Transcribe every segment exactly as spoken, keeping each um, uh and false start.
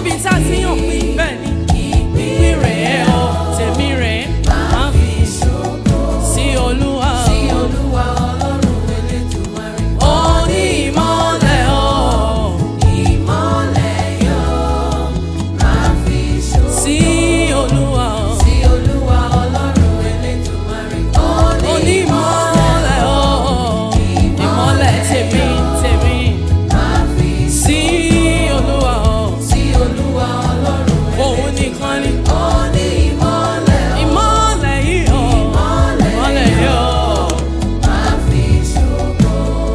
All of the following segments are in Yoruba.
níbi tá a ti yàn pín bẹ́ẹ̀ ni ìpín rẹ̀ ọ́ tèmi rẹ̀ máa fi ṣògo sí Olúwa. Sí Olúwa Ọlọ́run Elédùmarè. Ó ní ìmọ́lẹ̀ ọ́ ìmọ́lẹ̀ yọ máa fi ṣògo sí Olúwa. Sí Olúwa Ọlọ́run Elédùmarè. Ó ní ìmọ́lẹ̀ ọ́ ìmọ́lẹ̀ tèmi tèmi máa fi sí Olúwa. Sí Olúwa Ọlọ́run òun nìkan ni. Ó ní ìmọ́lẹ̀ ìmọ́lẹ̀ yìí ọ́ ìmọ́lẹ̀ yọ máa fi ṣògo.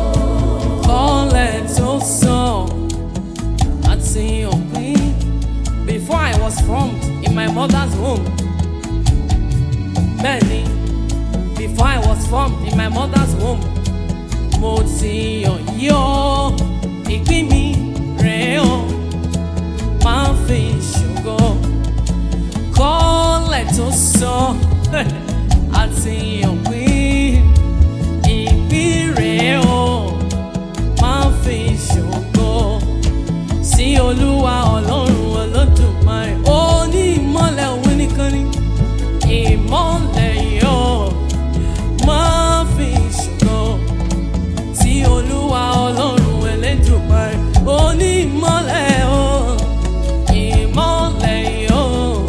Kọ́lẹ̀ tó sàn àti òpin. Before I was formed in my mother's womb. Bẹ́ẹ̀ni, before I was formed in my mother's womb. Mo ti yàn yí ọ́, ìpín mi rẹ̀ ọ́, máa fi ṣògo. Kọ́lẹ̀ tó sàn àti òpin. Ìpín rẹ̀ ọ́, máa fi ṣògo sí Olúwa Ọlọ́run Olódùmarè. Ó ní ìmọ́lẹ̀ òun nìkan ni. Ìmọ́lẹ̀ yọ máa fi ṣògo sí Olúwa Ọlọ́run Elédùmarè. Ó ní ìmọ́lẹ̀ o ìmọ́lẹ̀ yọ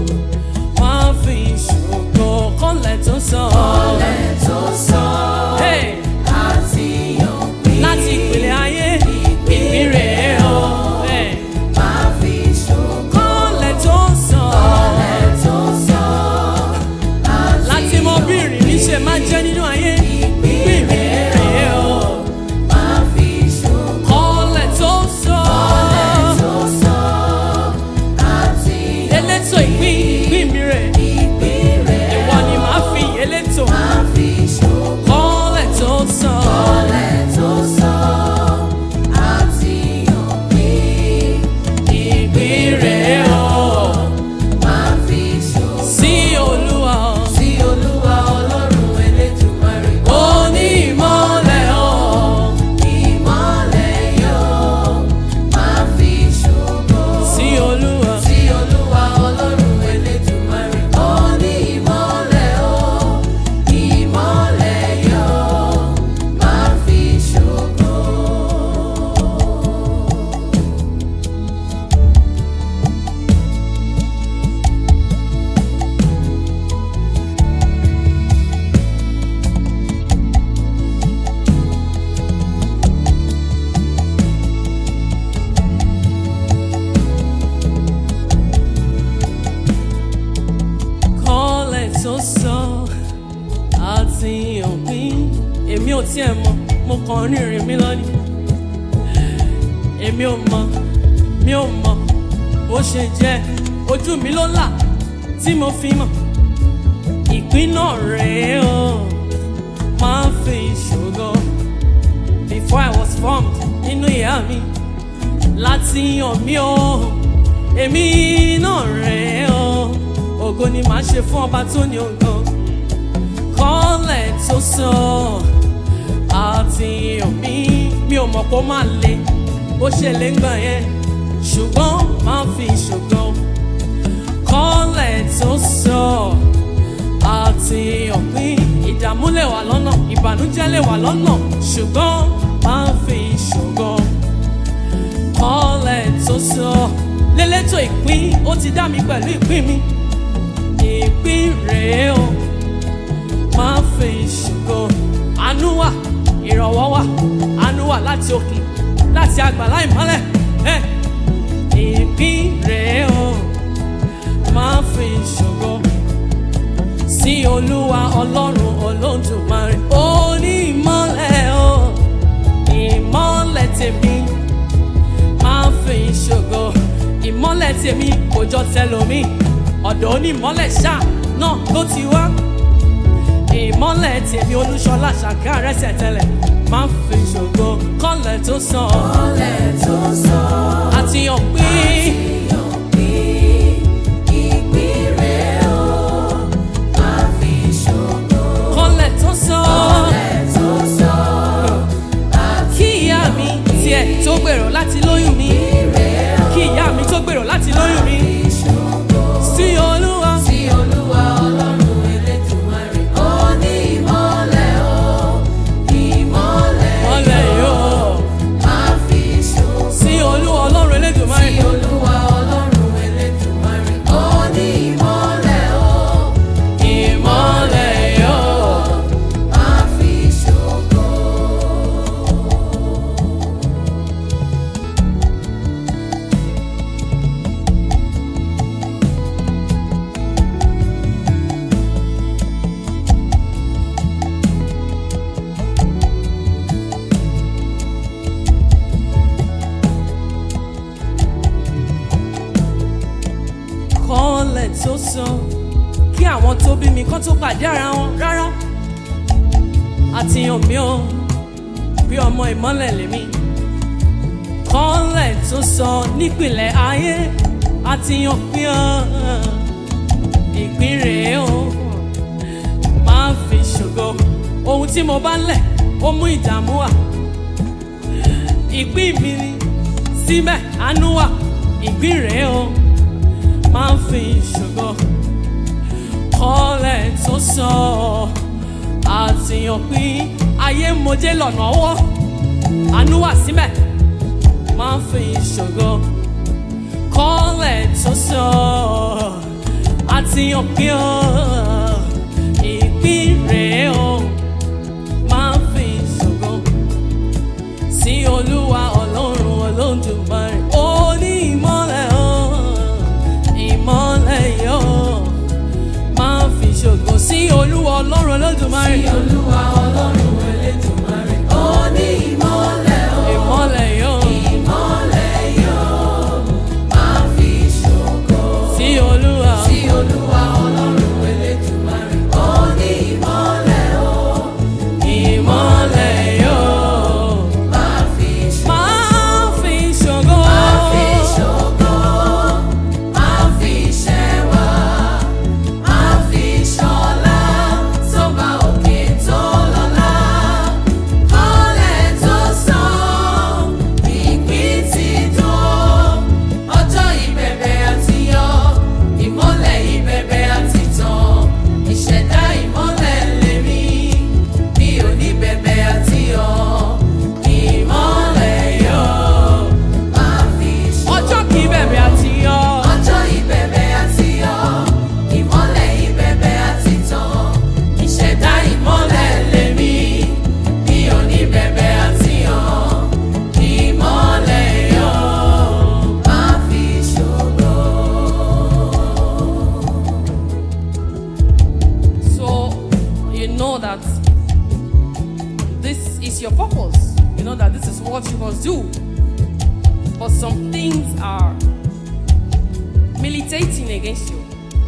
máa fi ṣògo. Kọ́lẹ̀ tó sàn. Kọ́lẹ̀ tó sàn. Hey! Àti òpin. Láti ìpìlẹ̀ ayé ìpín rẹ̀ o. Hey! Máa fi ṣògo. Kọ́lẹ̀ tó sàn. Kọ́lẹ̀ tó sàn. Láti mọ bí ìrìn mi ṣe máa jẹ́ nínú ayé ìpín rẹ̀ o. Máa fi ṣògo. Kọ́lẹ̀ tó sàn. Kọ́lẹ̀ tó sàn. Àti elétò ìpín ìpín mi rẹ̀. Ìpín rẹ̀ ìwọ ni màá fi elétò. Máa fi ṣògo. Kọ́lẹ̀ tó sàn. Kọ́lẹ̀ tó sàn. Àti òpin. Ìpín rẹ̀ o. Máa fi ṣògo. Sí Olúwa. Sí Olúwa Ọlọ́run Elédùmarè. Ó ní ìmọ́lẹ̀ o. Ìmọ́lẹ̀ yọ máa fi ṣògo. Sí Olúwa. Sí Olúwa Ọlọ́run Elédùmarè. Ó ní ìmọ́lẹ̀ o. Ìmọ́lẹ̀ yọ máa fi ṣògo. Kọ́lẹ̀ tó sàn àti òpin. Èmi ò tiẹ̀ mọ̀, mo kàn ń rìnrìn mi lọ ni. Èmi ò mọ̀, mi ò mọ̀ bó ṣe jẹ́. Ojú mi ló là tí mo fi mọ̀. Ìpín náà rèé o, máa fi ṣògo. Before I was formed nínú ìyá mi, láti yàn mí o, èmi náà rèé o. Ògo ni màá ṣe fún ọba tó ní ògo. Kọ́lẹ̀ tó sàn àti òmí. Mi ò mọ̀ kó máa le bó ṣe lè ń gbà yẹn, ṣùgbọ́n máa fi ṣògo. Kọ́lẹ̀ tó sàn àti òmí. Ìdààmú lè wà lọ́nà, ìbànújẹ́ lè wà lọ́nà, ṣùgbọ́n máa fi ṣògo. Kọ́lẹ̀ tó sàn lélétò ìpín. Ó ti dá mi pẹ̀lú ìpín mi. Ìpín rèé o, máa fi ṣògo. Àánú wà, ìrànwọ́ wà, àánú wà láti òkè, láti àgbàlá ìmọ́lẹ̀. Eh! Ìpín rèé o, máa fi ṣògo sí Olúwa Ọlọ́run Olódùmarè. Ó ní ìmọ́lẹ̀ o, ìmọ́lẹ̀ tèmi máa fi ṣògo. Ìmọ́lẹ̀ tèmi kò jọ tẹlòmíì, ọ̀dọ̀ onímọ́lẹ̀ ṣáà náà ló ti wá. Ìmọ́lẹ̀ tèmi Olúṣọlá Àṣàkẹ́ Àrẹsẹ̀ tẹ́lẹ̀ máa fi ṣògo. Kọ́lẹ̀ tó sàn. Kọ́lẹ̀ tó sàn. Àti òpin. Àti òpin. Ìpín rẹ̀ o, máa fi ṣògo. Kọ́lẹ̀ tó sàn. Kọ́lẹ̀ tó sàn. Kí ìyá mi tiẹ̀ tó gbèrò láti lóyún mi. Kí ìyá mi tó gbèrò láti lóyún kọ́lẹ̀ tó sàn kí àwọn tó bí mi kán tó pàdé ara wọn rárá. Àtìyàn mi ò bí ọmọ ìmọ́lẹ̀ lèmi. Kọ́lẹ̀ tó sàn nípìnlẹ̀ ayé àtìyàn mi ò ìpín rèé o. Máa fi ṣògo ohun tí mo bá lẹ̀ ó mú ìdààmú wá. Ìpín mi ni síbẹ̀ àánú wà ìpín rèé o. Máa fi ṣògo kọ́lẹ̀ tó sàn àtìyàn pín ayé mojé lọ́nà ọwọ́ àánú wà síbẹ̀. Máa fi ṣògo kọ́lẹ̀ tó sàn àtìyàn pín ìpín rèé o. Máa fi ṣògo sí Olúwa Ọlọ́run Olódùmarè. Ó ní ìmọ́lẹ̀ o ìmọ́lẹ̀ yóò. Máa fi ṣògo sí Olúwa Ọlọ́run Olódùmarè. Sí Olúwa Ọlọ́run Olódùmarè. Ó ní ìmọ́lẹ̀ o ìmọ́lẹ̀ yóò. ìmọ́lẹ̀ yóò. Máa fi ṣògo Sí Olúwa. sí Olúwa Ọlọ́run Olódùmarè. Ó ní ìmọ́lẹ̀ o ìmọ́lẹ̀ yóò. máa fi ṣògo. Máa fi ṣògo. Máa fi ṣògo, máa fi ṣẹwà, máa fi ṣọlá, tó bá òkè tó lọ́lá. Kọ́lẹ̀ tó sàn, ìpín ti dùn. Ọjọ́ ìbẹ̀bẹ̀ àti yọ, ìmọ́lẹ̀ ìbẹ̀bẹ̀ àti tàn. Ìṣẹ̀dá ìmọ́lẹ̀ lèmi, mi ò ní bẹ̀bẹ̀ àti yọ. Ìmọ́lẹ̀ yọ, máa fi ṣògo. Ọjọ́ kìí bẹ̀rẹ̀ àti yọ. Ọjọ́ ìbẹ̀bẹ̀ àti yọ, ìmọ́lẹ̀ ìbẹ̀bẹ̀ àti tàn. Ìṣẹ̀dá ìmọ́lẹ̀ lèmi, mi ò ní bẹ̀bẹ̀ àti yọ. Ìmọ́lẹ̀ yọ, máa fi ṣògo. So you know that this is your purpose. You know that this is what you must do. But some things are militating against you.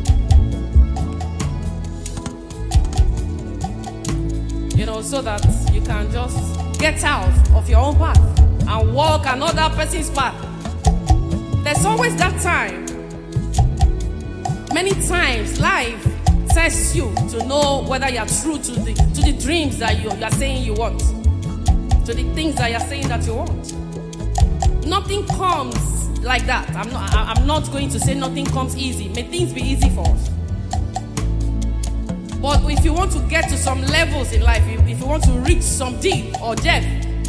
You know, so that you can just get out of your own path and walk another person's path. There's always that time. Many times life tests you to know whether you're true to the to the dreams that you, you're saying you want, to the things that you're saying that you want. Nothing comes like that. I'm not I- I'm not going to say nothing comes easy. May things be easy for us. But if you want to get to some levels in life, if, if you want to reach some deep or depth,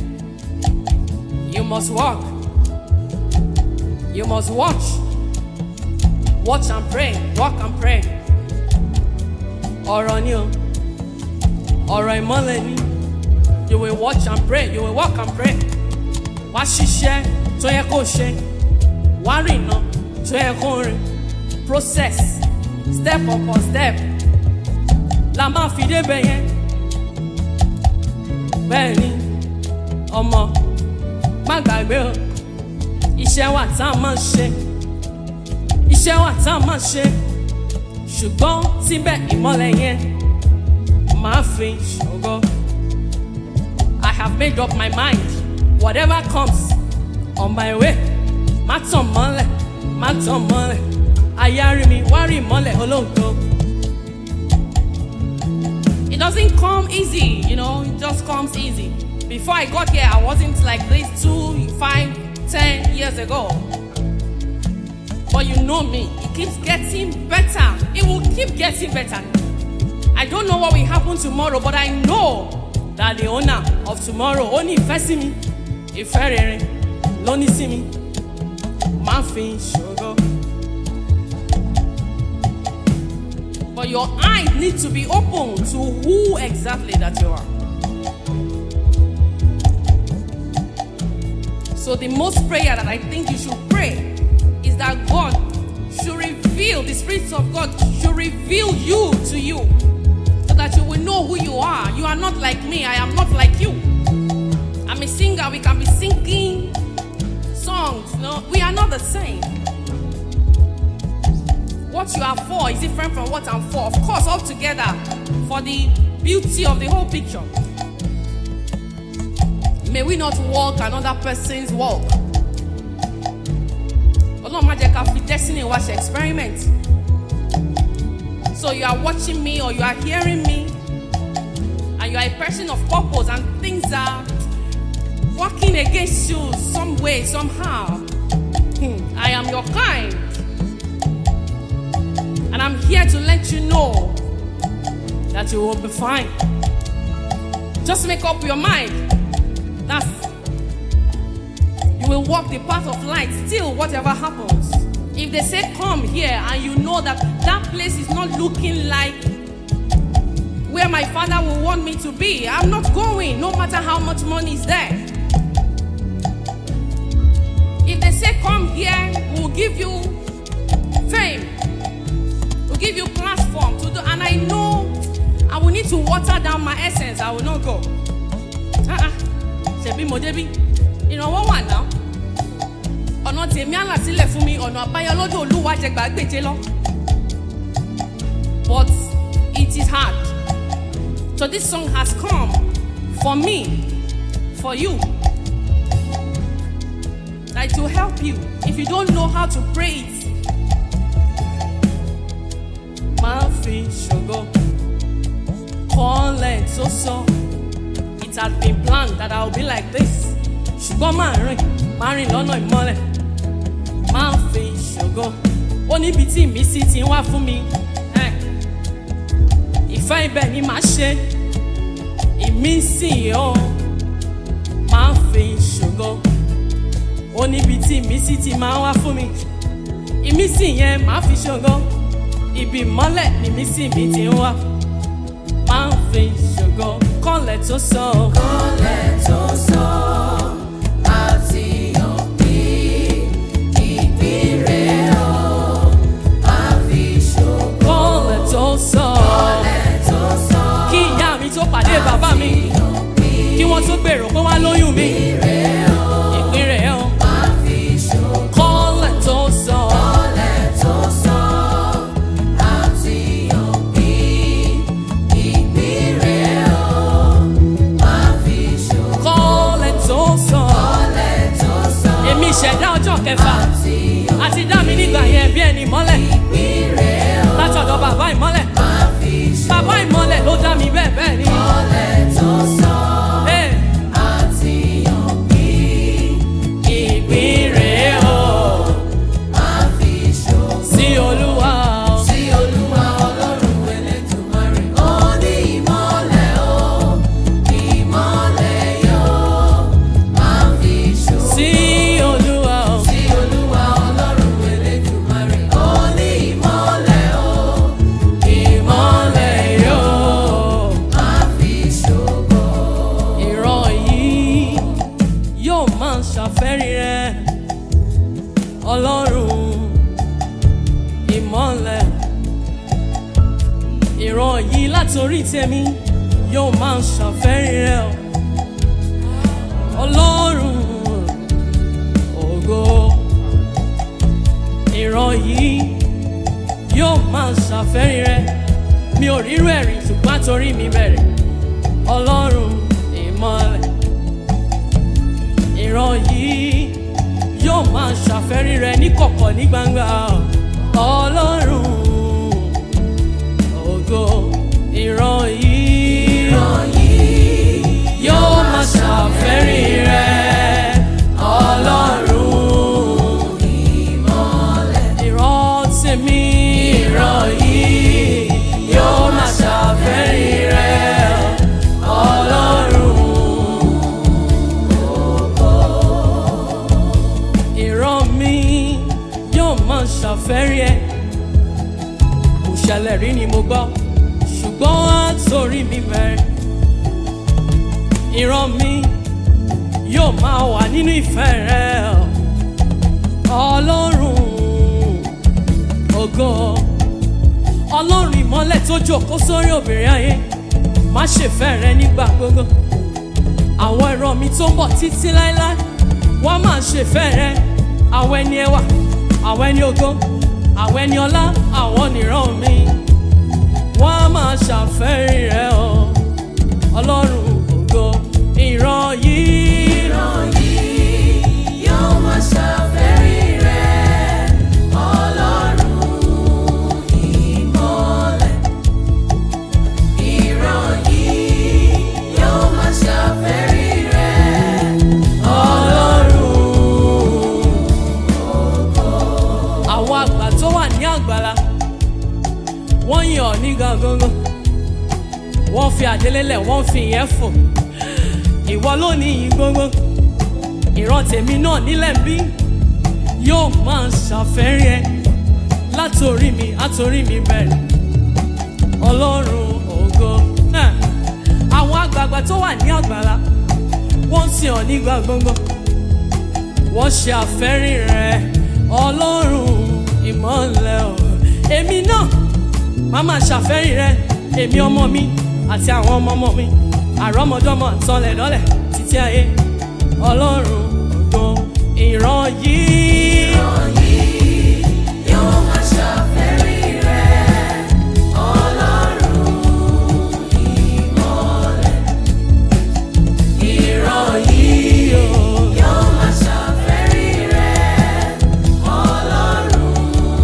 you must walk. You must watch. Watch and pray. Walk and pray. Ọ̀rọ̀ ni o. Ọ̀rọ̀ ìmọ́lẹ̀ ni. You will watch and pray. You will walk and pray. Wá ṣiṣẹ́ tó yẹ kó ṣe. Wá rìnà tó yẹ kó rìn. Process. Step upon step. La máa fi débẹ̀ yẹn. Bẹ́ẹ̀ ni ọmọ má gbàgbé o. Iṣẹ́ wà tá a máa ṣe. Iṣẹ́ wà tá a máa ṣe. Ṣùgbọ́n síbẹ̀ ìmọ́lẹ̀ yẹn máa fi ṣògo. I have made up my mind. Whatever comes on my way, má tàn mọ́lẹ̀, má tàn mọ́lẹ̀. Ayé á rí mi, wá rí ìmọ́lẹ̀ ológo. It doesn't come easy, you know, it just comes easy. Before I got here, I wasn't like this two, five, ten years ago. But you know me, it keeps getting better. It will keep getting better. I don't know what will happen tomorrow, but I know that the owner of tomorrow only ìfẹ́ me. Ìfẹ́ rere ló ní sí mi. Máa fi ṣògo. But your eyes need to be open to who exactly that you are. So the most prayer that I think you should pray is that God should reveal, the Spirit of God should reveal you to you, so that you will know who you are. You are not like me. I am not like you. I'm a singer. We can be singing songs. No, we are not the same. what you are for is different from what I'm for. Of course, all together for the beauty of the whole picture. May we not walk another person's walk. Ọlọ́run má jẹ́ ká fi destiny wa ṣe experiment. So you are watching me or you are hearing me and you are a person of purpose and things are working against you some way, somehow. Hmm. I am your kind. And I'm here to let you know that you will be fine. Just make up your mind. That's, you will walk the path of light still whatever happens. If they say come here and you know that that place is not looking like where my father will want me to be, I'm not going no matter how much money is there. If they say come here, we'll give you fame, we'll give you platform to do, and I know I will need to water down my essence, I will not go. Uh-uh. Ṣebí mo débí, ìrànwọ́ wà náà. Ọ̀nà tèmi àlà sílẹ̀ fún mi, ọ̀nà àbáyọ lọ́dọ̀ Olúwa jẹ gbàgbéje lọ. But it is hard. So this song has come for me, for you. That it will help you. If you don't know how to pray it, máa fi ṣògo kọ́lẹ̀ tó sọ. It has been planned that I will be like this. Ṣùgbọ́n máa rìn, máa rìn lọ́nà ìmọ́lẹ̀. Máa fi ṣògo. Ó níbi tí ìmísí ti ń wá fún mi. Ìfẹ́ ibẹ̀ ni màá ṣe. Ìmísí o. Máa fi ṣògo. Ó níbi tí ìmísí ti máa wá fún mi. Ìmísí yẹn máa fi ṣògo. Ibi ìmọ́lẹ̀ ni ìmísí mi ti ń wá. Máa fi ṣògo. Kọ́lẹ̀ tó sọ. Kọ́lẹ̀ tó sọ. Àti òbí ìpín rẹ̀ o. Máa fi ṣògo. Kọ́lẹ̀ tó sọ. Kọ́lẹ̀ tó sọ. Kí ìyá mi tó pàdé bàbá mi. Kí wọ́n tó gbèrò pé wọ́n á lóyún mi. Ìpín rẹ̀ o. Máa fi ṣògo. Kọ́lẹ̀ tó sọ. Kọ́lẹ̀ tó sọ. Àti òbí ìpín rẹ̀ o. Máa fi ṣògo. Kọ́lẹ̀ tó sọ. Kọ́lẹ̀ tó sọ. Èmi ìṣẹ̀dá ọjọ́ kẹfà. Àti Àti dá mi nígbà yẹn bí ẹni mọ́lẹ̀. ìpín rẹ̀ o. Látọ̀dọ̀ bàbá ìmọ́lẹ̀. Máa fi ṣògo. Bàbá ìmọ́lẹ̀ ló dá mi bẹ́ẹ̀ bẹ́ẹ̀ ni. Kọ́lẹ̀ tó sọ. Hey. Àti òbí Ìpín rẹ̀ o. máa fi ṣògo. Sí Olúwa o. Sí Olúwa Ọlọ́run Elédùmarè. Ó ní ìmọ́lẹ̀ o, ìmọ́lẹ̀ yóò máa fi ṣògo. Sí Olúwa o. Sí Olúwa Ọlọ́run Elédùmarè. Ó ní ìmọ́lẹ̀ o, Ìmọ́lẹ̀ yóò máa fi ṣògo. ìran yìí yóò máa ṣàfẹ́rí rẹ̀. Ọlọ́run ìmọ́lẹ̀. Ìran yìí látorí tèmi yóò máa ṣàfẹ́rí rẹ̀. Ọlọ́run ògo. Ìran yìí yóò máa ṣàfẹ́rí rẹ̀. Mi ò rírú ẹ̀rí ṣùgbọ́n torí mi bẹ̀rẹ̀. Ọlọ́run ìmọ́lẹ̀. Ìran yìí yóò máa ṣàfẹ́rí rẹ̀ ní kọ̀kọ̀ ní gbangba. Ọlọ́run ògo. Ìran yìí Ìran yìí yóò máa ṣàfẹ́rí rẹ̀. Ọlọ́run ìmọ́lẹ̀. ìran tèmi. Ìran yìí yóò máa ṣàfẹ́rí rẹ̀. Ọlọ́run ìran mi yóò máa ṣàfẹ́rí ẹ̀. Kò ṣẹlẹ̀ rí ni mo gbọ́, ṣùgbọ́n àtòrí mi bẹ̀rẹ̀. Ìran mi yóò máa wà nínú ìfẹ́ rẹ̀. Ọlọ́run ògo. Ọlọ́run ìmọ́lẹ̀ tó jókòó sórí obìnrin ayé. Má ṣe fẹ́ rẹ nígbà gbogbo. Àwọn ìran mi tó ń bọ̀ títí láéláé. Wọ́n máa ṣe fẹ́ rẹ. Àwọn ẹni ẹwà, àwọn ẹni ògo, àwọn ẹni ọlá àwọn nìran mi wọ́n á máa ṣàfẹ́rí rẹ o ọlọ́run ògo ìran yìí. ìran yìí yóò máa ṣàfẹ́rí rẹ ọlọ́run ìmọ́lẹ̀. ìran yìí yóò máa ṣàfẹ́rí rẹ ọlọ́run ògo. àwọn àgbà tó wà ní àgbàlá wọ́n yìn ọ́ ní gangan wọ́n fi àdélélẹ̀ wọ́n fi ìyẹn fò ìwọ ló ní yìn gbogbo ìran tèmi náà nílẹ̀ bí yóò máa ṣàfẹ́rí ẹ látòrí mi àtòrí mi bẹ̀rẹ̀ ọlọ́run ògo. àwọn àgbààgbà tó wà ní àgbàlá wọ́n ti hàn nígbà gbogbo wọ́n ṣe àfẹ́rí rẹ ọlọ́run ìmọ́lẹ̀ o. èmi náà màá máa ṣàfẹ́rí rẹ èmi ọmọ mi àti àwọn ọmọ ọmọ mi àrọ́mọdọ́mọ àtọlẹ̀dọ́lẹ̀ títí ayé ọlọ́run ògo ìran yìí. ìran yìí yóò máa ṣàfẹ́rí rẹ ọlọ́run ìmọ́lẹ̀. ìran yìí yóò máa ṣàfẹ́rí rẹ ọlọ́run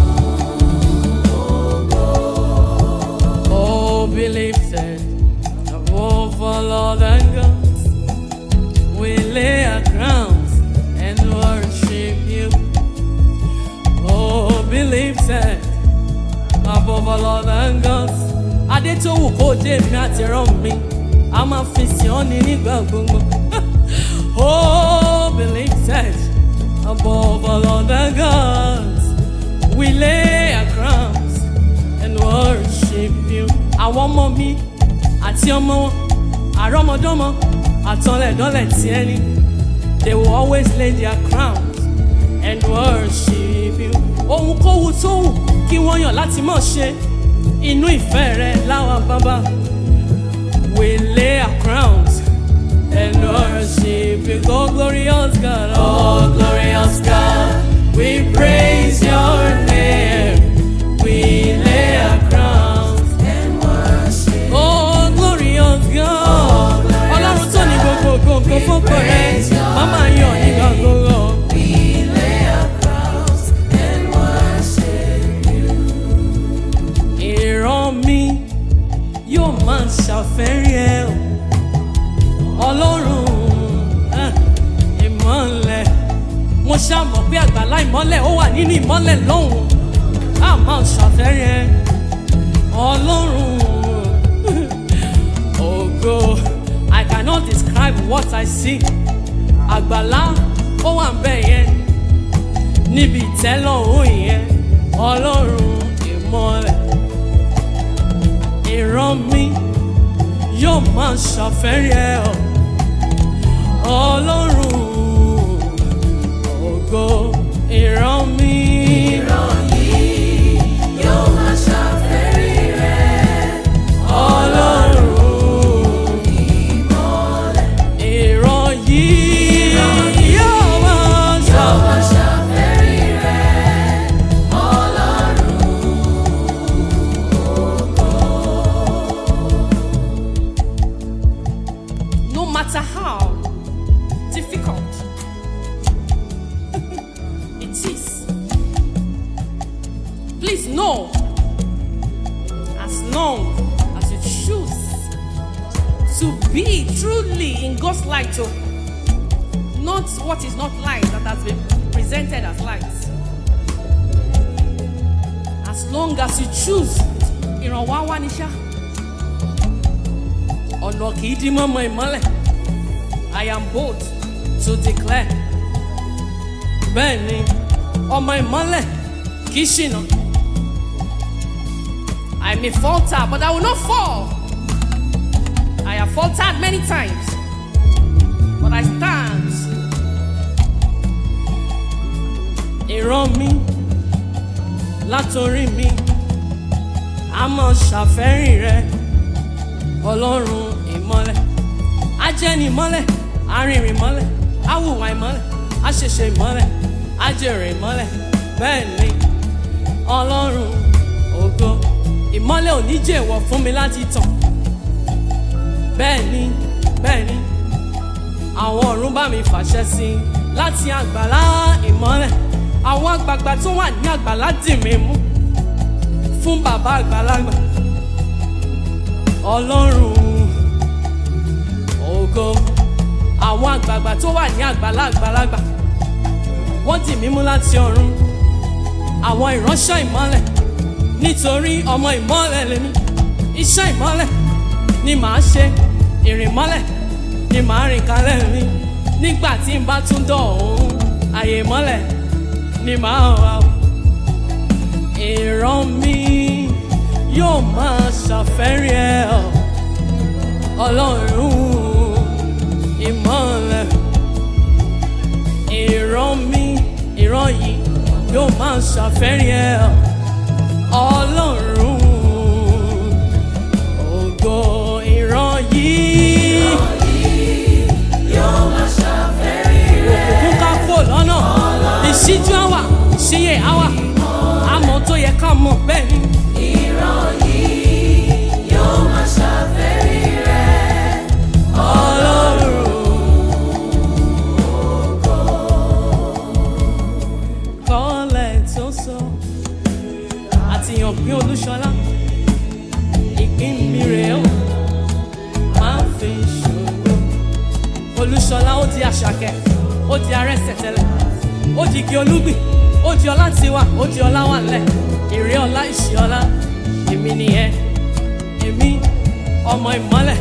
ògo. Oh, believe that above all other gods, we lay our crowns and worship you. Oh, believe that above all other gods, adé tó wù kó dé mi àti rán mi, a máa fi sìn ọ́ ní nígbà gbogbo. Oh, believe that above all other gods, we lay our crowns and worship you. Àwọn ọmọ mi àti ọmọ wọn àrọ́mọdọ́mọ àtọlẹ̀dọ́lẹ̀ tí ẹni they will always lay their crowns and worship you. Ohunkóhun tó wù kí wọ́n yàn láti máa ṣe inú ìfẹ́ rẹ láwa bàbá we lay our crowns and worship you. Oh glorious God, oh glorious God, we praise your name. We lay our crowns and worship. oh glorious God, ọlọ́run tó ní gbogbo gbogbo fọ́pọ̀ rẹ màmá yàn nígbà gbogbo. We lay our crowns and worship you. ìran mi yóò máa ṣàfẹ́rí ẹ o ọlọ́run eh, ìmọ́lẹ̀ mo ṣàmọ̀ pé àgbàlá ìmọ́lẹ̀ ó wà nínú ìmọ́lẹ̀ lọ́hùn á máa ṣàfẹ́rí ẹ ọlọ́run ògo. I cannot describe what I see. àgbàlá ó wà ń bẹ̀ yẹn níbi ìtẹ́lọ́run yẹn ọlọ́run ìmọ́lẹ̀. ìran mi yóò máa ṣàfẹ́rí ẹ o ọlọ́run ògo ìran mi. ìran yìí yóò máa ṣàfẹ́rí rẹ ọlọ́run ìmọ́lẹ̀. ìran yìí yóò máa yóò máa ṣàfẹ́rí. ṣàfẹ́rí rẹ ọlọ́run ògo. No matter how difficult it is, please know, as long as you choose to be truly in God's light, oh, not what is not light that has been presented as light. As long as you choose, ìrànwọ́ wá ní ṣá. ọ̀nà kì í dí mọ́mọ́ ìmọ́lẹ̀. I am bold to declare. bẹ́ẹ̀ ni ọmọ ìmọ́lẹ̀ kì í ṣìnà. I may falter but I will not fall. I have faltered many times but I stand. ìran mi látòrí mi a máa ṣàfẹ́rí rẹ ọlọ́run ìmọ́lẹ̀. ajẹ́ni ìmọ́lẹ̀ arìnrìn ìmọ́lẹ̀ awùwà ìmọ́lẹ̀ aṣẹ̀ṣẹ̀ ìmọ́lẹ̀ ajẹ̀rẹ̀ ìmọ́lẹ̀ bẹ́ẹ̀ ni Ọlọ́run ògo ìmọ́lẹ̀ ò ní jẹ́ èèwọ̀ fún mi láti tàn bẹ́ẹ̀ ni bẹ́ẹ̀ ni àwọn ọ̀run bá mi fàṣẹ sí i láti àgbàlá ìmọ́lẹ̀ àwọn àgbààgbà tó wà ní àgbàlá dì mí mú fún bàbá àgbàlagbà Ọlọ́run ògo àwọn àgbààgbà tó wà ní àgbàlá àgbàlagbà wọ́n dì mí mú láti ọ̀run àwọn ìránṣẹ́ ìmọ́lẹ̀ nítorí ọmọ ìmọ́lẹ̀ lèmi iṣẹ́ ìmọ́lẹ̀ ni màá ṣe ìrìn mọ́lẹ̀ ni màá rìn kalẹ̀ mi nígbà tí n bá tún dọ̀hún àyè ìmọ́lẹ̀ ni màá wà ìran mi yóò máa ṣàfẹ́rí ẹ Ọlọ́run ìmọ́lẹ̀ ìran mi ìran yìí yóò máa ṣàfẹ́rí ẹ Ọlọ́run ògo ìran yìí yóò máa ṣàfẹ́rí rẹ. òkùnkùn ká kó lọ́nà ìṣíjú àwà ìṣíyè àwà àmọ́ tó yẹ ká mọ̀ bẹ́ẹ̀ ni. ìran yìí yóò máa ṣàfẹ́rí rẹ. Ọlọ́run ògo. kọ́lẹ̀ tó sọ àtìyàn pín Olúṣọlá ìpín mi rèé o máa ń fi ṣòro Olúṣọlá ó di Àṣàkẹ́ ó di Arẹ́sẹ̀ tẹ́lẹ̀ ó di igi olúgbìn ó di ọlá tiwa ó di ọlá wà lẹ̀ èrè ọlá ìṣì ọlá èmi nìyẹn èmi ọmọ ìmọ́lẹ̀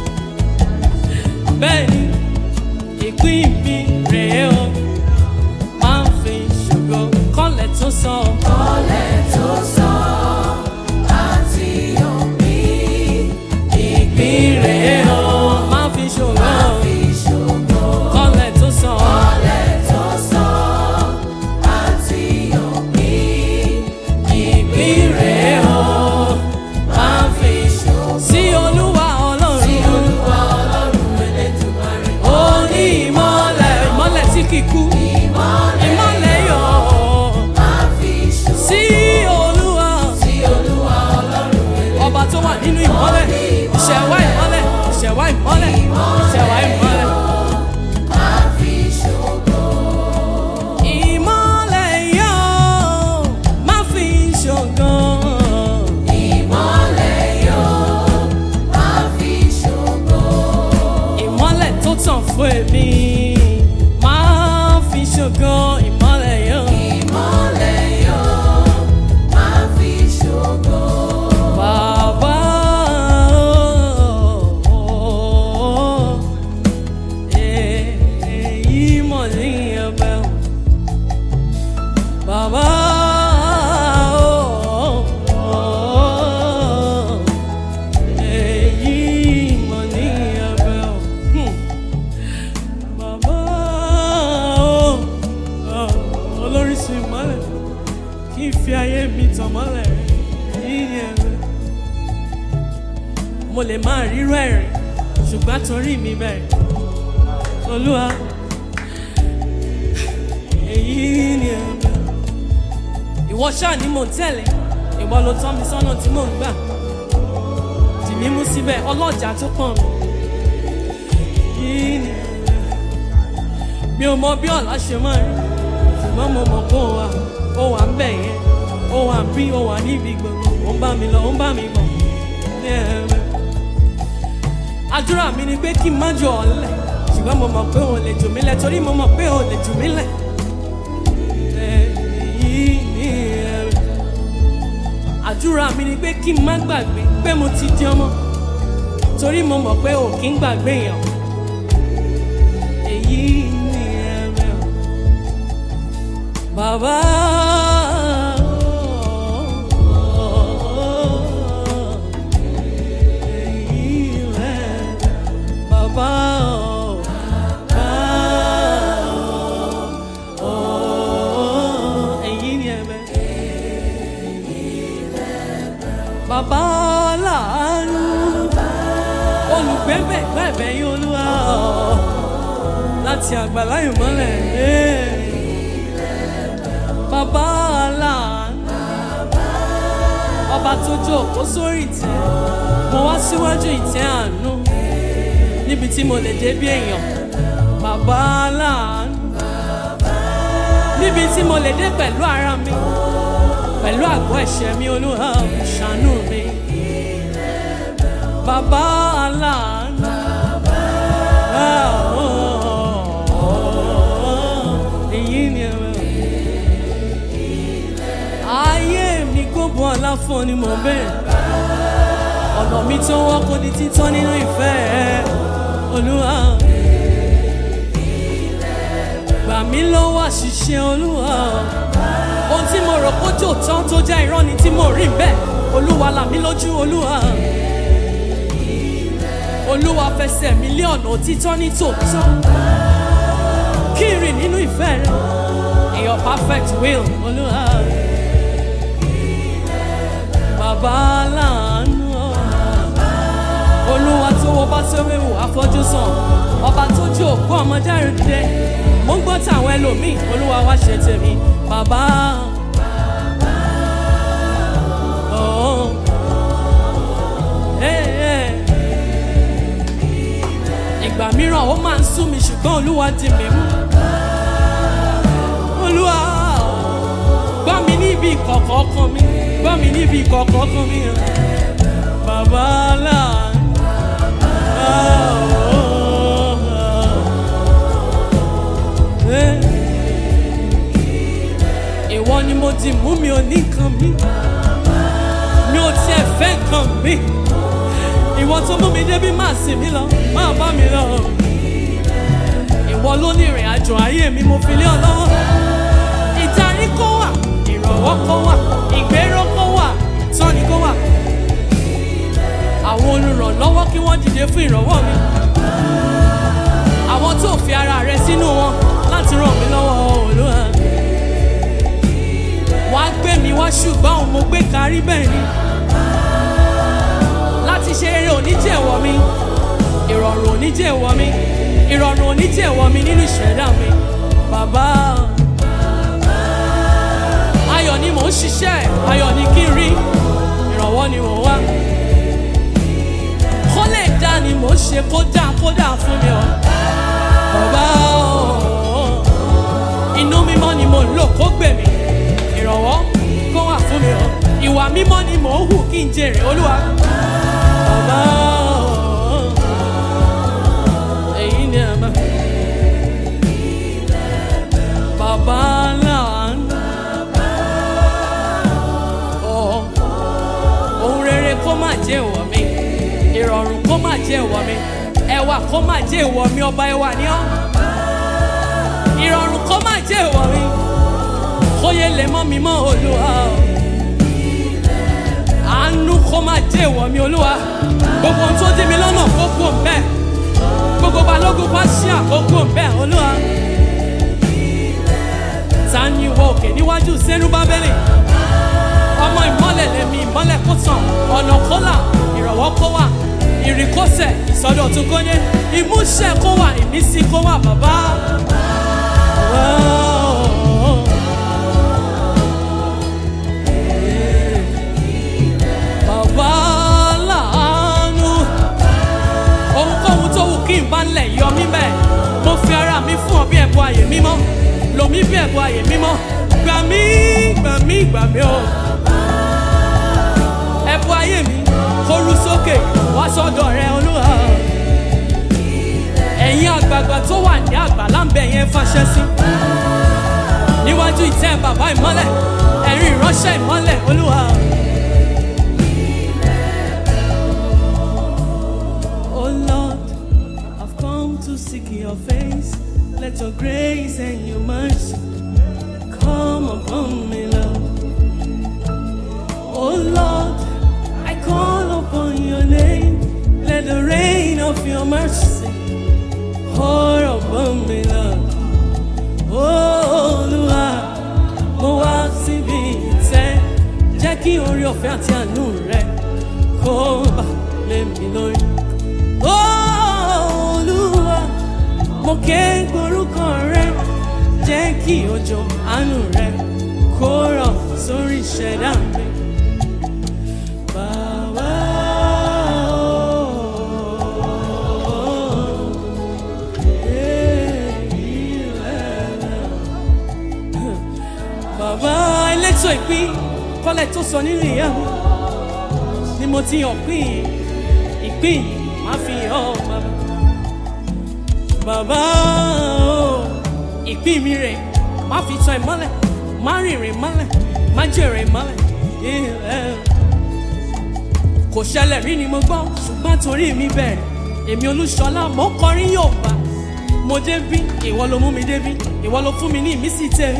bẹ́ẹ̀ ni ìpín mi rèé o máa ń fi ṣògo kọ́lẹ̀ tó sọ kọ́lẹ̀ tó sọ àti òbí ìpín rèé o máa ń fi ṣògo máa fi ṣògo. kọ́lẹ̀ tó sọ kọ́lẹ̀ tó sọ àti òbí ìpín rèé o máa fi ṣògo. sí Olúwa sí Ọlọ́run Olúwa Ọlọ́run Elédùmarè. ó ní ìmọ́lẹ̀ ìmọ́lẹ̀ tí kì í kú ìmọ́lẹ̀ ìmọ́lẹ̀ yọ máa fi ṣògo. sí Olúwa sí Olúwa Ọlọ́run Elédùmarè. ọba tó wà nínú ìmọ́lẹ̀ ìṣẹ̀wá ìmọ́lẹ̀ ìṣẹ̀wá ìmọ́lẹ̀ ìṣẹ̀wá ìmọ́lẹ̀ máa fi ṣògo. ìmọ́lẹ̀ yọ má fi ṣògo ìmọ́lẹ̀ yóò máa fi ṣògo. ìmọ́lẹ̀ tó tàn fún èmi má fi ṣògo ìmọ́lẹ̀ yọ ìmọ́lẹ̀ yóò máa fi ṣògo. bàbá èyí mọ̀ ní ẹ̀bẹ̀ bàbá èyí mọ̀ ní ẹ̀bẹ̀ bàbá olóríṣìí ìmọ́lẹ̀ kí n fi ayé mi tàn mọ́lẹ̀ yìí ni ẹ̀bẹ̀ mo lè máa rírọ ẹ̀rín ṣùgbọ́n torí mi bẹ́ẹ̀ Olúwa èyí ni ẹ̀bẹ̀ ìwọ ṣáà ni mò ń tẹ̀lé ìwọ ló tọ́ mi sọ́nà tí mò ń gbà dì mí mú síbẹ̀ ọlọ́jà tó kàn mí yìí ni ẹ̀bẹ̀ mi ò mọ bí ọ̀la ṣe máa rí ṣùgbọ́n mo mọ̀ pé ó wà ó wà ń bẹ̀ yẹn ó wà ń bí ó wà níbi gbogbo ó ń bá mi lọ ó ń bá mi bọ̀ ní ẹ̀bẹ̀ àdúrà mi ni pé kí n má jọ ọ̀lẹ ṣùgbọ́n mo mọ̀ pé òun lè jù mí lẹ̀ torí mo mọ̀ pé òun lè jù mí lẹ̀. èyí ni ẹ̀rù àdúrà mi ni pé kí n má gbàgbé pé mo ti di ọmọ torí mo mọ̀ pé òun kì í gbàgbé èèyàn. èyí ni ẹ̀rù bàbá. Bàbá o, bàbá o, oh, èyí ni ẹ̀bẹ̀. Bàbá láàánú, olùgbẹ́bẹ̀ gbẹ̀bẹ̀ yín Olúwa láti àgbàlá ìmọ́lẹ̀. Bàbá láàánú, ọba tó jókòó sórí ìtẹ́, mo wá síwájú ìtẹ́ àánú níbi tí mo lè dé bí èèyàn. Bàbá aláàánú, níbi tí mo lè dé pẹ̀lú ara mi, pẹ̀lú àgọ́ ẹ̀ṣẹ̀ mi, Olúwa ṣàánú mi. Bàbá aláàánú, èyí ni ẹ̀rọ ayé mi gbogbo ọlá fún ọ ni mo bẹ̀rẹ̀. Ọ̀nà mi tó wọ́n kò di títọ́ nínú ìfẹ́ ẹ, Olúwa. Gbà mí lọ́wọ́ àṣìṣe, Olúwa. Ohun tí mo rò kó jò tán tó jẹ́ irọ́ ni tí mo rí bẹ́ẹ̀, Olúwa là mí lójú, Olúwa. Olúwa fẹsẹ̀ mi lé ọ̀nà òtítọ́ ní tòótọ́, kí n rìn nínú ìfẹ́ rẹ, in your perfect will, Olúwa. Bàbá aláàánú, Olúwa tó wo bá sórí wò afọ́jú sàn, ọba tó jí òkú ọmọ dárí dìde. Mo ń gbọ́ tàwọn ẹlòmíì, Olúwa wá ṣe tèmi. Bàbá oh hey, hey. Ìgbà mìíràn ó máa ń sú mi ṣùgbọ́n Olúwa dì mí mú. Olúwa gbọ́ mi níbi ìkọ̀kọ̀ ọkàn mi, gbọ́ mi níbi ìkọ̀kọ̀ ọkàn mi. Bàbá aláàánú, ìwọ ni mo ti mú, mi ò ní nǹkan mi, mi ò tiẹ̀ fẹ́ nǹkan mi. Ìwọ tó mú mi débi máa sìn mí lọ, máa bá mi lọ. Ìwọ ló ní ìrìn àjò ayé mi, mo fi lé ọ lọ́wọ́. Ìdarí kó wà, ìrànwọ́ kó wà, ìgbéró kó wà, ìtọ́ni kó wà. Àwọn olùrànlọ́wọ́ kí wọ́n dìde fún ìrànwọ́ mi. Àwọn tó fi ara rẹ sínú wọn láti ràn mí lọ́wọ́, Olúwa. Wàá gbé mi wá ṣùgbọ́n òun mo gbé kárí bẹ́ẹ̀ ni. Láti ṣe eré oníjẹ̀wọ̀ mi, ìrọ̀rùn oníjẹ̀wọ̀ mi, ìrọ̀rùn oníjẹ̀wọ̀ mi nínú ìṣẹ̀dá mi. Bàbá ayọ̀ ni mò ń ṣiṣẹ́, ayọ̀ ni kí n rí, ìrànwọ́ ni mò ń wá. Kó lè dá ni mò ń ṣe, kó dá kó dá fún mi o. Bàbá inú mímọ́ ni mò ń lò kó gbè mí, ìrànwọ́ kó wà fún mi o. Ìwà mímọ́ ni mò ń hù kí n jèrè, Olúwa. Bàbá èyí ni àmà. Bàbá láàánú, ohun rere kó má jẹ́ ìwọ̀ mi, ìrọ̀rùn kó má jẹ́ ìwọ̀ mi, ẹwà kó má jẹ́ ìwọ̀ mi, ọba ẹwà ni ọ́. Ìrọ̀rùn kó má jẹ́ ìwọ̀ mi, kó yẹ lè mọ́ mi mọ́, Olúwa. Àánú kó má jẹ́ ìwọ̀ mi, Olúwa. Gbogbo ohun tó dí mi lọ́nà kó kú òǹbẹ́, gbogbo balógun bá ṣí àkókò òǹbẹ́, Olúwa. Ta ni ìwọ òkè níwájú Sẹ́rúbábélì? Ọmọ ìmọ́lẹ̀ lèmi, ìmọ́lẹ̀ kó tàn, ọ̀nà kó là, ìrànwọ́ kó wà, ìrìnkọ́sẹ̀, ìsọdọ̀tun kó yé, ìmúṣẹ kó wà, ìmísí kó wà, bàbá. Bàbá láàánú, ohunkóhun tó wù kí n bá ń lẹ̀ yọ mí bẹ́ẹ̀, mo fi ara mi fún ọ bí ẹ̀bùn ààyè mímọ́, lò mí bí ẹ̀bùn ààyè mímọ́. Gbà mí, gbà mí, gbà mí o. Ẹ̀bùn ayé mi kó rú sókè wá sọ́dọ̀ rẹ, Olúwa. Ẹ̀yin àgbààgbà tó wà ní àgbàlá ń bẹ yẹn fàṣẹ sí. Níwájú ìtẹ́ bàbá ìmọ́lẹ̀, ẹ̀yin ìránṣẹ́ ìmọ́lẹ̀, Olúwa. Oh Lord, I've come to seek your face. Let your grace and your mercy come upon me, Lord. Oh Lord, I call upon your name. Let the rain of your mercy pour upon me, Lord. Oh Lord, mo wá síbi ìtẹ́, jẹ́ kí orí ọ̀fẹ́ àti àánú rẹ kó bà lé mi lórí. Oh Lord, mo ké gbórúkọ rẹ, jẹ́ kí òjò àánú rẹ kó rọ̀ sórí ìṣẹ̀dá mi. ìpín kọ́lẹ̀ tó sọ nínú ìyá mi ni mo ti hàn pín ìpín máa fi hàn bàbá. Bàbá o, ìpín mi rẹ̀ máa fi tan ìmọ́lẹ̀, máa rìnrìn mọ́lẹ̀, máa jèrè mọ́lẹ̀. Kò ṣẹlẹ̀ rí ni mo gbọ́, ṣùgbọ́n torí mi bẹ̀rẹ̀. Èmi Olúṣọlá mo kọrin Yorùbá. Mo débí, ìwọ ló mú mi débí, ìwọ ló fún mi ní ìmísí tèmi.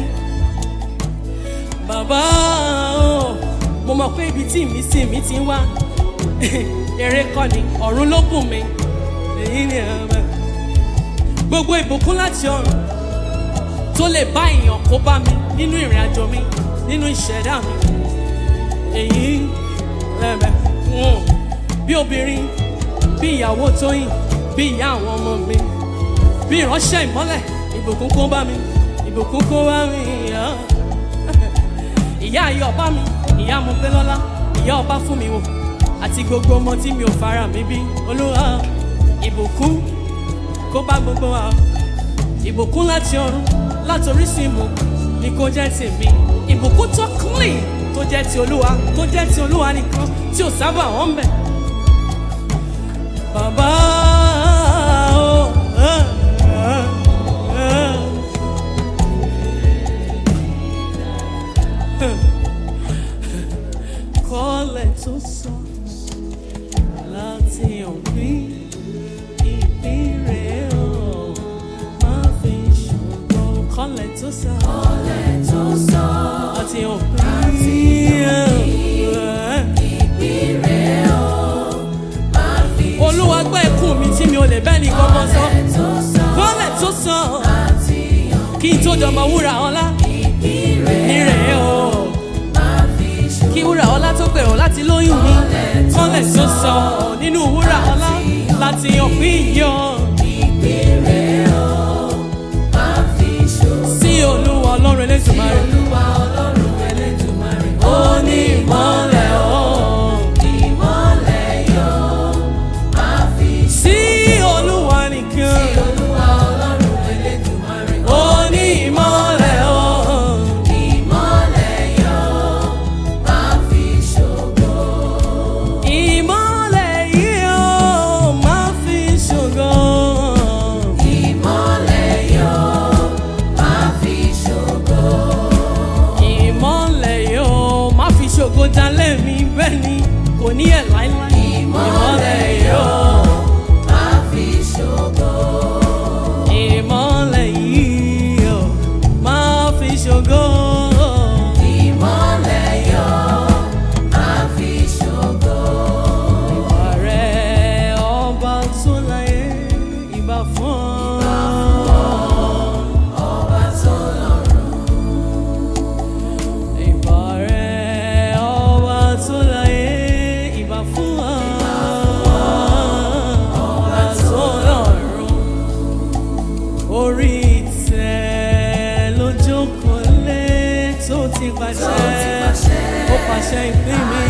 Bàbá o, mo mọ̀ pé ibi tí ìmísí mi ti wá, eré kọ́ ni, ọ̀run ló bùn mi. Èyí ni ẹ̀rọ. Gbogbo ìbùkún láti ọ̀run tó lè bá èèyàn kó bá mi nínú ìrìn àjò mi, nínú ìṣẹ̀dá mi. Èyí lẹ́bẹ̀ bí obìnrin, bí ìyàwó Tóyìn, bí ìyá àwọn ọmọ mi, bí ìránṣẹ́ ìmọ́lẹ̀, ìbùkún kó bá mi, ìbùkún kó bá mi. Ìyá ìyá ọba mi, ìyá mo pé lọ́lá, ìyá ọba fún mi wò, àti gbogbo ọmọ tí mi ò fara mi bí. Olúwa ìbùkún kó bá gbogbo wa. Ìbùkún láti ọ̀run, láti orísun ìmọ̀ ni kó jẹ́ tèmi. Ìbùkún tó clean tó jẹ́ ti Olúwa, tó jẹ́ ti Olúwa nìkan, tí ò sábà wọ́n bẹ̀. Bàbá o, kọ́lẹ̀ tó sọ láti ọ̀gbìn ìpín rẹ̀ o, máa fi ṣùgbọ́n kọ́lẹ̀ tó sọ, kọ́lẹ̀ tó sọ láti ọ̀gbìn ìpín rẹ̀ o, máa fi ṣùgbọ́n. Olúwa gbọ́ ẹkún mi tí mi ò lè bẹ́ẹ̀ ní kankan sọ. Kọ́lẹ̀ tó sọ kí n tó dọ̀mọ̀ wúrà ọlá ìpín rẹ̀ o, kí wúrà ọlá tó gbèrò láti lóyún mi. Kọ́lẹ̀ tó sọ nínú wúrà ọlá láti ọ̀pìn yọ. ìpín rẹ̀ o, máa fi ṣògo. Sí Olúwa Ọlọ́run Elédùmarè. Olúwa Ọlọ́run Elédùmarè. Ó ní ìmọ́lẹ̀ o. Ìmọ́lẹ̀ yọ, máa fi ṣògo. Sí Olúwa nìkan. Sí Olúwa Ọlọ́run Elédùmarè. Ó ní ìmọ́lẹ̀ o. Ìmọ́lẹ̀ yọ, máa fi ṣògo. Ìmọ́lẹ̀ yìí o máa fi ṣògo. Ìmọ́lẹ̀ yọ, máa fi ṣògo. Ìmọ́lẹ̀ yìí o máa fi ṣògo dalẹ̀ mi, bẹ́ẹ̀ ni kò ní ẹ̀ láíláí. Ìmọ́lẹ̀ yọ, máa fi ṣògo. Ìmọ́lẹ̀ yìí o máa fi ṣògo. Ìmọ́lẹ̀ yọ, máa fi ṣògo. Ìbà rẹ̀ ọba tó láyé, ìbà fún ọ. Ọba tó lọ́run. Ìbà rẹ̀ ọba tó láyé, ìbà fún ọ. Ọba tó lọ́run. Orí ìtẹ́ ló jókòó lé tó ti pàṣẹ, ó pàṣẹ ìpín mi.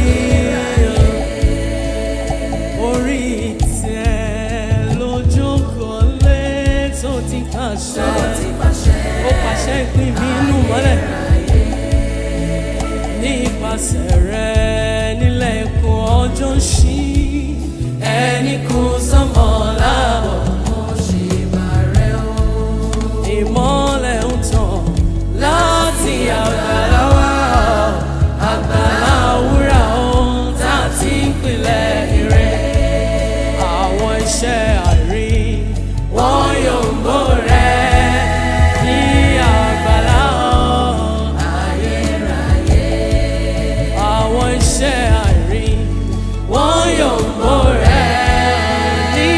Orí ìtẹ́ ló jókòó lé tó ti pàṣẹ, ó pàṣẹ ìpín mi inú mọ́lẹ̀. Nípasẹ̀ rẹ̀ nílẹ̀ ẹ̀kún ọjọ́ ń ṣí, ẹni kú sánmọ̀ láàbọ̀. Ìmọ́lẹ̀ ń tàn láti àgbàlá wa, àgbàlá wúrà ohun tá a ti ń pilẹ̀ ire. Àwọn iṣẹ́ àrí wọ́n yóò ń bò rẹ̀ ní àgbàlá ayérayé. Àwọn iṣẹ́ àrí wọ́n yóò ń bò rẹ̀ ní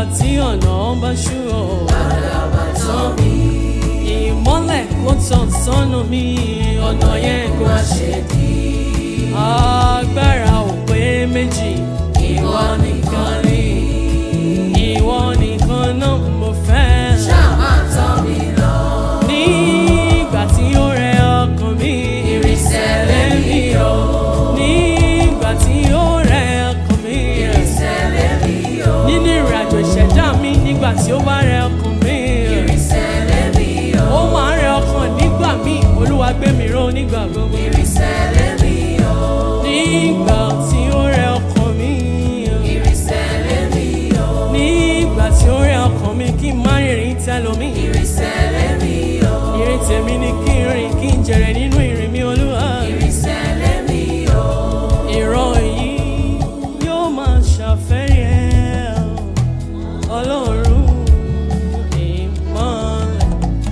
tí ọ̀nà bá ṣú o. àdàbà tán mi. Ìmọ́lẹ̀ kó tàn sọ́nà mi, ọ̀nà yẹn kó má ṣe dí. agbára ò pé méjì. Ìwọ nìkan ni. Ìwọ nìkan náà mo fẹ́. Ṣáà máa tọ́ mi lọ. Nígbà tí ó rẹ ọkàn mi, Ìrìnsẹ̀ lèmi o. nígbà tí ó rẹ ọkàn mi, Ìrìnsẹ̀ lèmi o. nínú ìrìnàjò ìṣẹ̀dá mi, nígbà tí ó bá rẹ ọkàn mi, Ìrìnsẹ̀ lèmi o. ó máa ń rẹ ọkàn nígbà míì. Olúwa gbé mi ró nígbà gbogbo. Ìrìnsẹ̀ lèmi o. Nígbà tí ó rẹ ọkàn mi, Ìrìnsẹ̀ lèmi o. nígbà tí ó rẹ ọkàn mi, kí n má rìnrìn tẹlòmíì. Ìrìnsẹ̀ lèmi o. Ìrìn tèmi ni kí n rìn, kí n jèrè nínú ìrìn mi, Olúwa. Ìrìnsẹ̀ lèmi o. Ìran yìí yóò máa ṣàfẹ́rí ẹ, Ọlọ́run ìmọ́lẹ̀.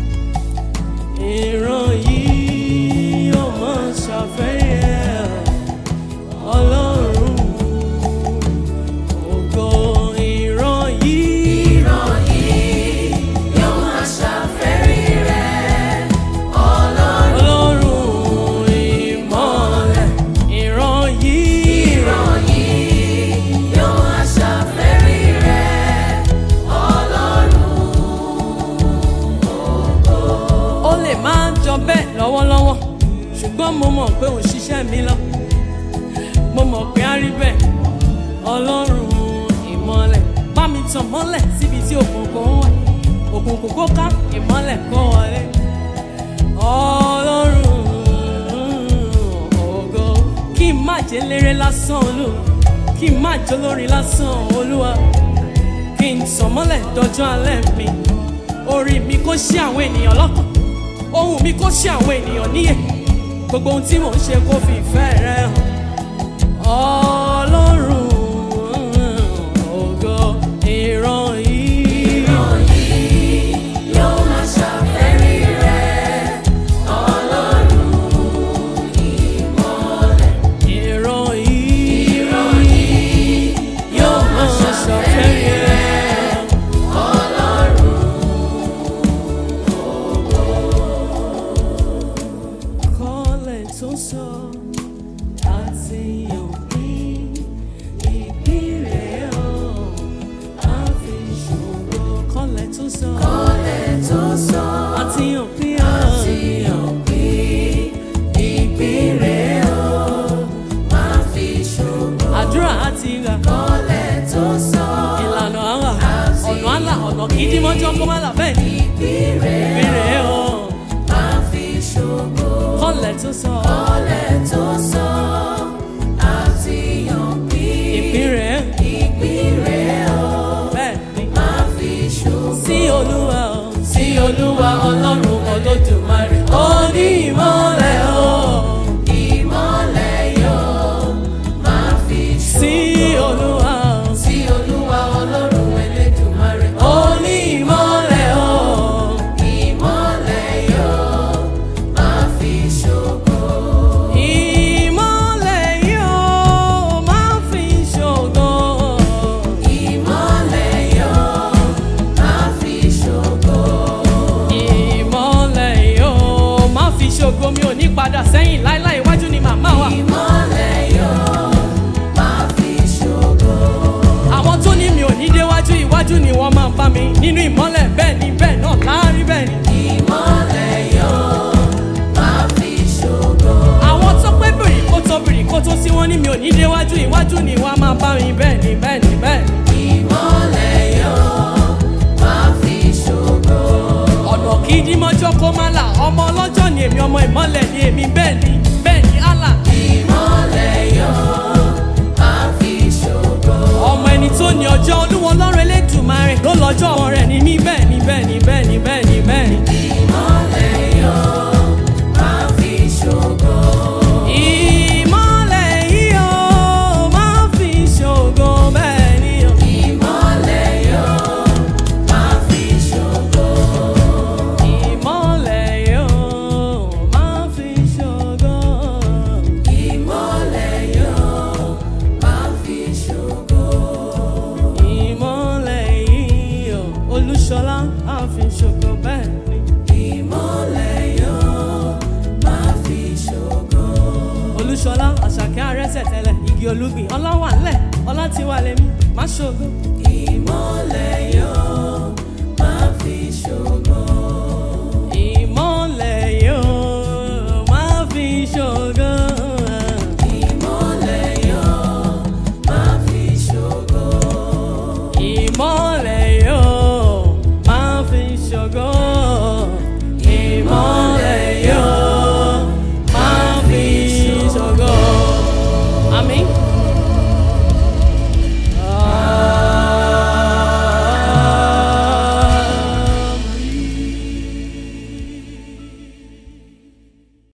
Ìran yìí yóò máa ṣàfẹ́rí ẹ, Ọlọ́run ògo. Ìran yìí, Ìran yìí yóò máa ṣàfẹ́rí rẹ̀, Ọlọ́run. Ọlọ́run ìmọ́lẹ̀. Ìran yìí, Ìran yìí yóò máa ṣàfẹ́rí rẹ̀, Ọlọ́run. ó lè máa jọ bẹ́ẹ̀ lọ́wọ́lọ́wọ́, ṣùgbọ́n mo mọ̀ pé òun ṣiṣẹ́ mi lọ. Mo mọ̀ pé á rí bẹ́ẹ̀. Ọlọ́run ìmọ́lẹ̀, bá mi tàn mọ́lẹ̀ síbi tí òkùnkùn wà. Òkùnkùn kó ká, ìmọ́lẹ̀ kó wọlé. Ọlọ́run ògo, kí n má jẹ́ eléré lásán, Olúwa. Kí n má jẹ́ olórin lásán, Olúwa. Kí n tàn mọ́lẹ̀ dọjọ́ alẹ́ mi. Orí mi kó ṣí àwọn ènìyàn lọ́kàn. Ohùn mi kó ṣí àwọn ènìyàn níyè. Gbogbo ohun tí mò ń ṣe kó fi ìfẹ́ rẹ hàn. Ọlọ́run ògo, ìran yìí. Ìran yìí yóò máa ṣàfẹ́rí rẹ̀, Ọlọ́run ìmọ́lẹ̀. Ìran yìí, Ìran yìí yóò máa ṣàfẹ́rí ẹ. Ọlọ́run. Kọ́lẹ̀ tó sọ àti òpin ìpínlẹ̀ ọ̀ á fi ṣòro. Kọ́lẹ̀ tó sọ Kọ́lẹ̀ tó sọ àti òpin àti ọ̀. òpin ìpín rẹ̀ o, máa fi ṣògo. Àdúrà àti ìgbà. Kọ́lẹ̀ tó sọ Ìlànà àwà, àti ọ̀nà àlà, ọ̀nà kì í dí mọ́jọ́ kó má là bẹ́ẹ̀ ni. ìpín rẹ̀ Ìpínlẹ̀ ọ̀. máa fi ṣògo. Kọ́lẹ̀ tó sọ Kọ́lẹ̀ tó sọ àti òpin ìpínlẹ̀ ìpín rẹ̀ o, bẹ́ẹ̀ ni. máa fi ṣògo. Sí Olúwa o, Sí Olúwa Ọlọ́run Olódùmarè, ó ní ìmọ́lẹ̀ o. ìmọ́lẹ̀ yóò máa fi Sí ṣògo. Olúwa o, Sí Olúwa Ọlọ́run Elédùmarè, ó ní ìmọ́lẹ̀ o. ìmọ́lẹ̀ yóò máa fi ṣògo. Ìmọ́lẹ̀ yóò máa fi ṣògo. Ìmọ́lẹ̀ yóò máa fi ṣògo. Ìmọ́lẹ̀ yóò máa fi ṣògo. Mi ò ní padà sẹ́yìn láíláí, iwájú ni màmá wa. Ìmọ́lẹ̀ yóò máa fi ṣògo. Àwọn tó ní mi ò ní déwájú, iwájú ni wọ́n máa bá mi. Nínú ìmọ́lẹ̀ bẹ́ẹ̀ ni bẹ́ẹ̀ náà láàárín bẹ́ẹ̀ ni. Ìmọ́lẹ̀ yóò máa fi ṣògo. Àwọn tó pé bìrì kó tó bìrì kó tó sí wọn ní mi ò ní déwájú, iwájú ni wọ́n máa bá mi. Bẹ́ẹ̀ ni bẹ́ẹ̀ ni bẹ́ẹ̀ ni. Ìmọ́lẹ̀ yóò máa fi ṣògo. Ọ̀nà kì í dí mọ́jọ́ kó má là. Ọmọ ọlọ́jọ́ ni èmi, ọmọ ìmọ́lẹ̀ ni èmi. Bẹ́ẹ̀ ni bẹ́ẹ̀ ni Allah. Ìmọ́lẹ̀ yóò máa fi ṣògo. Ọmọ ẹni tó ní ọjọ́, Olúwa Ọlọ́run Elédùmarè ló lọ́jọ́ ọmọ rẹ̀ ní mí. Bẹ́ẹ̀ ni bẹ́ẹ̀ ni bẹ́ẹ̀ ni bẹ́ẹ̀ ni bẹ́ẹ̀ ni. Ìmọ́lẹ̀ yóò máa fi ṣògo. Ìmọ́lẹ̀ yìí ó máa fi ṣògo. Bẹ́ẹ̀ ni o. Ìmọ́lẹ̀ yóò máa fi ṣògo. Ìmọ́lẹ̀ yóò máa fi ṣògo. Ìmọ́lẹ̀ yóò máa fi ṣògo. Ìmọ́lẹ̀ yìí Olúṣọlá á fi ṣògo bẹ́ẹ̀ ni. Ìmọ́lẹ̀ yóò máa fi ṣògo. Olúṣọlá Àṣàkẹ́ arẹ́sẹ̀ tẹ́lẹ̀ igi olúgbìn ọlá wà ńlẹ̀ ọlá ti wà lẹ́mí má ṣògo. Ìmọ́lẹ̀ yóò